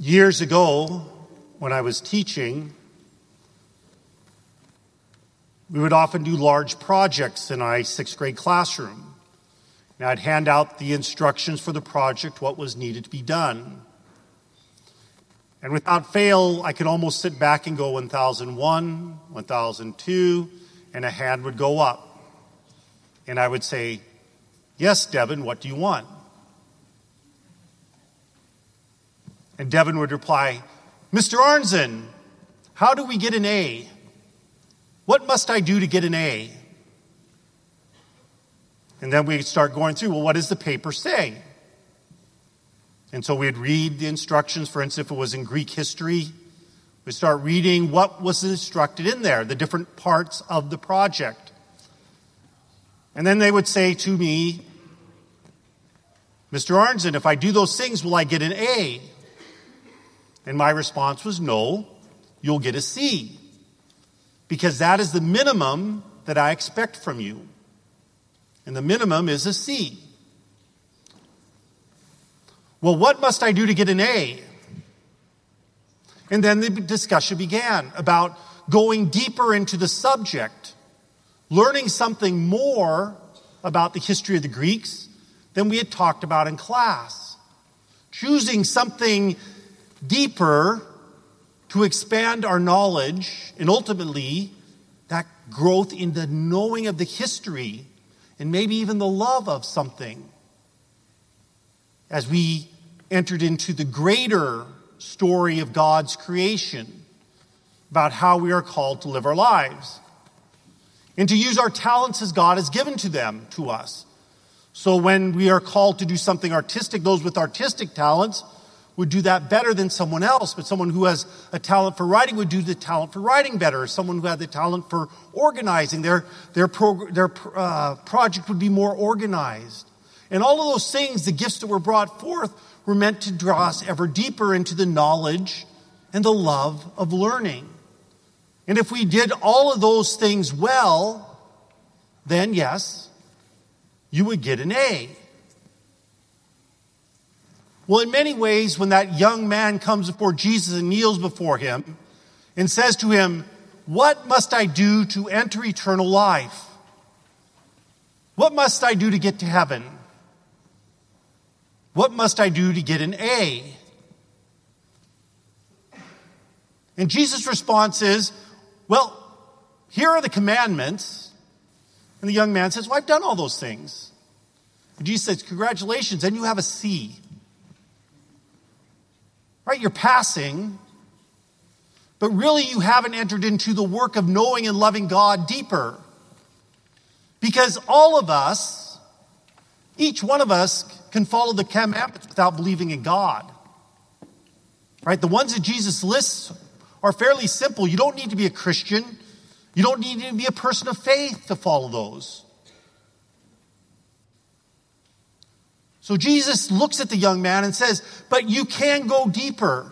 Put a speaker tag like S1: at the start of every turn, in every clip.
S1: Years ago, when I was teaching, we would often do large projects in my sixth grade classroom. And I'd hand out the instructions for the project, what was needed to be done. And without fail, I could almost sit back and go 1001, 1002, and a hand would go up. And I would say, "Yes, Devin, what do you want?" And Devin would reply, "Mr. Arnzen, how do we get an A? What must I do to get an A?" And then we'd start going through, well, what does the paper say? And so we'd read the instructions. For instance, if it was in Greek history, we'd start reading what was instructed in there, the different parts of the project. And then they would say to me, "Mr. Arnzen, if I do those things, will I get an A?" And my response was, "No, you'll get a C. Because that is the minimum that I expect from you. And the minimum is a C." Well, what must I do to get an A? And then the discussion began about going deeper into the subject, learning something more about the history of the Greeks than we had talked about in class, choosing something deeper to expand our knowledge, and ultimately that growth in the knowing of the history and maybe even the love of something as we entered into the greater story of God's creation about how we are called to live our lives and to use our talents as God has given to us. So when we are called to do something artistic, those with artistic talents would do that better than someone else. But someone who has a talent for writing would do the talent for writing better. Someone who had the talent for organizing, their project would be more organized. And all of those things, the gifts that were brought forth, were meant to draw us ever deeper into the knowledge and the love of learning. And if we did all of those things well, then yes, you would get an A. Well, in many ways, when that young man comes before Jesus and kneels before him and says to him, "What must I do to enter eternal life? What must I do to get to heaven? What must I do to get an A?" And Jesus' response is, "Well, here are the commandments." And the young man says, "Well, I've done all those things." And Jesus says, "Congratulations, then you have a C. Right, you're passing, but really you haven't entered into the work of knowing and loving God deeper. Because all of us, each one of us, can follow the commandments without believing in God. Right, the ones that Jesus lists are fairly simple. You don't need to be a Christian. You don't need to be a person of faith to follow those. So Jesus looks at the young man and says, "But you can go deeper.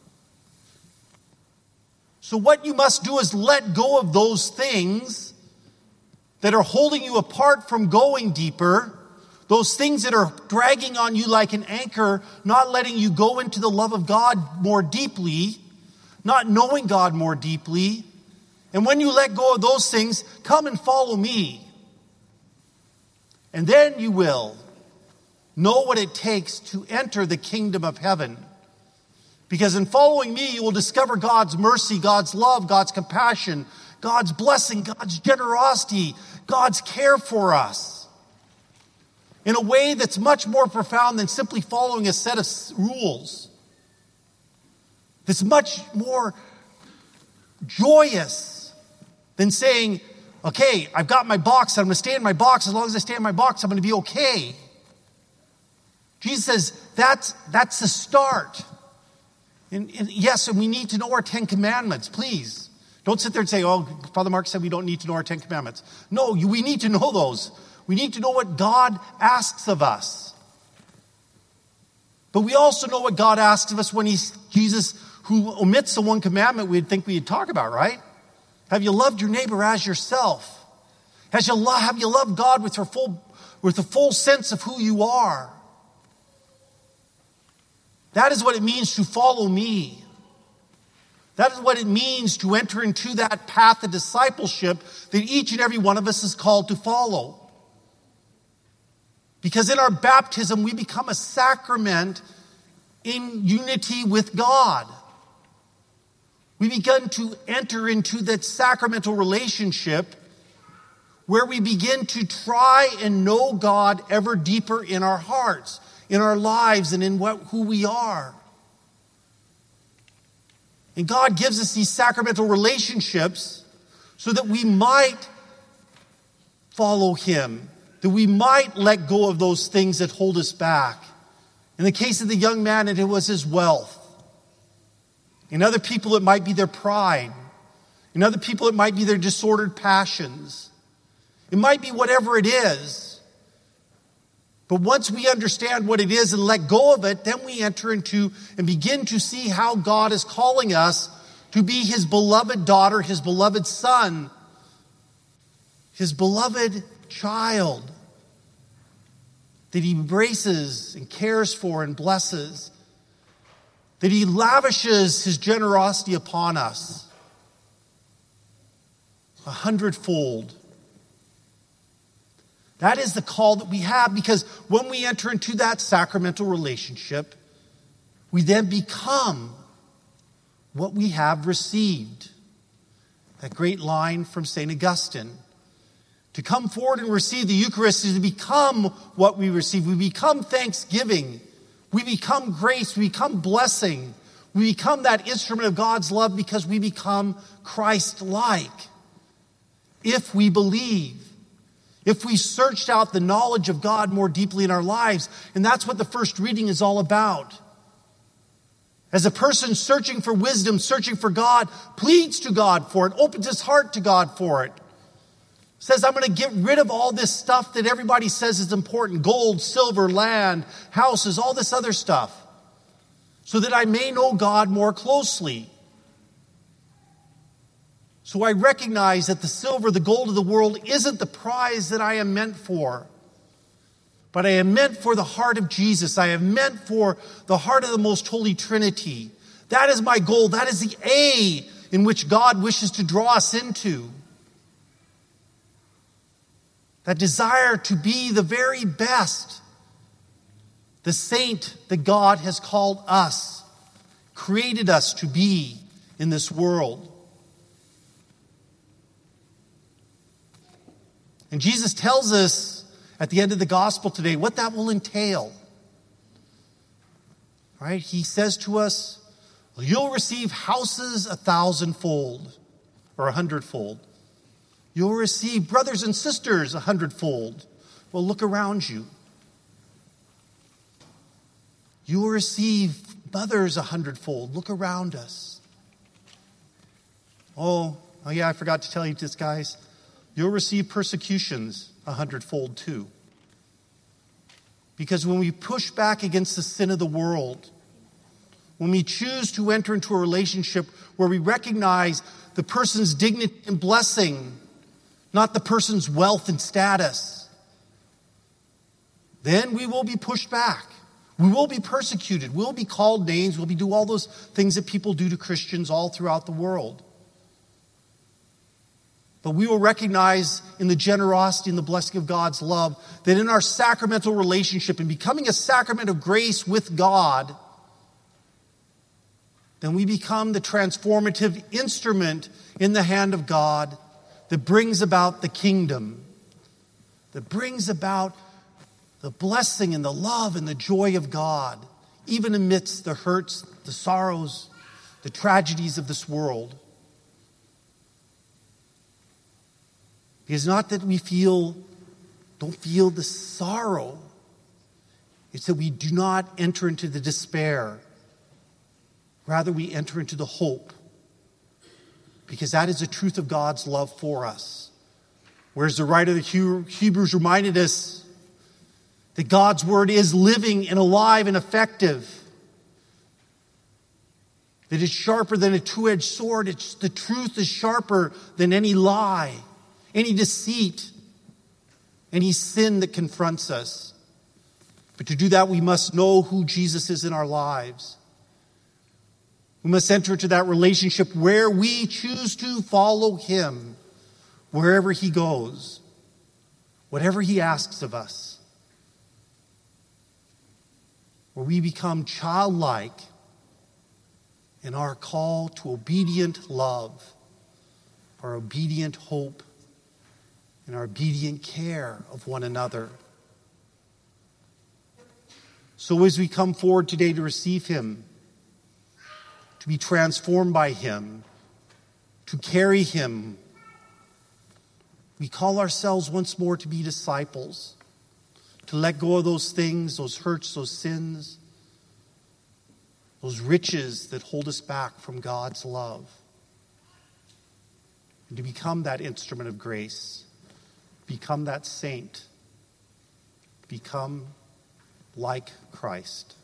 S1: So what you must do is let go of those things that are holding you apart from going deeper, those things that are dragging on you like an anchor, not letting you go into the love of God more deeply, not knowing God more deeply. And when you let go of those things, come and follow me. And then you will know what it takes to enter the kingdom of heaven. Because in following me, you will discover God's mercy, God's love, God's compassion, God's blessing, God's generosity, God's care for us in a way that's much more profound than simply following a set of rules. That's much more joyous than saying, okay, I've got my box, I'm going to stay in my box. As long as I stay in my box, I'm going to be okay. Jesus says that's the start. And yes, and we need to know our 10 commandments, please. Don't sit there and say, oh, Father Mark said we don't need to know our 10 commandments. No, we need to know those. We need to know what God asks of us. But we also know what God asks of us when he's Jesus who omits the one commandment we'd think we'd talk about, right? Have you loved your neighbor as yourself? Have you loved God with the full sense of who you are? That is what it means to follow me. That is what it means to enter into that path of discipleship that each and every one of us is called to follow. Because in our baptism, we become a sacrament in unity with God. We begin to enter into that sacramental relationship where we begin to try and know God ever deeper in our hearts, in our lives, and in who we are. And God gives us these sacramental relationships so that we might follow Him, that we might let go of those things that hold us back. In the case of the young man, it was his wealth. In other people, it might be their pride. In other people, it might be their disordered passions. It might be whatever it is. But once we understand what it is and let go of it, then we enter into and begin to see how God is calling us to be His beloved daughter, His beloved son, His beloved child that He embraces and cares for and blesses, that He lavishes His generosity upon us 100-fold. That is the call that we have, because when we enter into that sacramental relationship, we then become what we have received. That great line from St. Augustine. To come forward and receive the Eucharist is to become what we receive. We become thanksgiving. We become grace. We become blessing. We become that instrument of God's love because we become Christ-like. If we believe. If we searched out the knowledge of God more deeply in our lives. And that's what the first reading is all about. As a person searching for wisdom, searching for God, pleads to God for it, opens his heart to God for it. Says, I'm going to get rid of all this stuff that everybody says is important. Gold, silver, land, houses, all this other stuff. So that I may know God more closely. So I recognize that the silver, the gold of the world isn't the prize that I am meant for. But I am meant for the heart of Jesus. I am meant for the heart of the Most Holy Trinity. That is my goal. That is the A in which God wishes to draw us into. That desire to be the very best. The saint that God has called us, created us to be in this world. And Jesus tells us at the end of the gospel today what that will entail. Right? He says to us, you'll receive houses 1,000-fold or 100-fold. You'll receive brothers and sisters 100-fold. Well, look around you. You will receive mothers 100-fold. Look around us. Oh yeah, I forgot to tell you this, guys. You'll receive persecutions 100-fold too. Because when we push back against the sin of the world, when we choose to enter into a relationship where we recognize the person's dignity and blessing, not the person's wealth and status, then we will be pushed back. We will be persecuted. We'll be called names. We'll be do all those things that people do to Christians all throughout the world. But we will recognize in the generosity and the blessing of God's love that in our sacramental relationship and becoming a sacrament of grace with God, then we become the transformative instrument in the hand of God that brings about the kingdom, that brings about the blessing and the love and the joy of God, even amidst the hurts, the sorrows, the tragedies of this world. It's not that we don't feel the sorrow. It's that we do not enter into the despair. Rather, we enter into the hope. Because that is the truth of God's love for us. Whereas the writer of the Hebrews reminded us that God's word is living and alive and effective. That it's sharper than a two-edged sword. The truth is sharper than any lie, any deceit, any sin that confronts us. But to do that, we must know who Jesus is in our lives. We must enter into that relationship where we choose to follow him wherever he goes, whatever he asks of us. Where we become childlike in our call to obedient love, our obedient hope, and our obedient care of one another. So as we come forward today to receive him, to be transformed by him, to carry him, we call ourselves once more to be disciples, to let go of those things, those hurts, those sins, those riches that hold us back from God's love, and to become that instrument of grace, become that saint, become like Christ.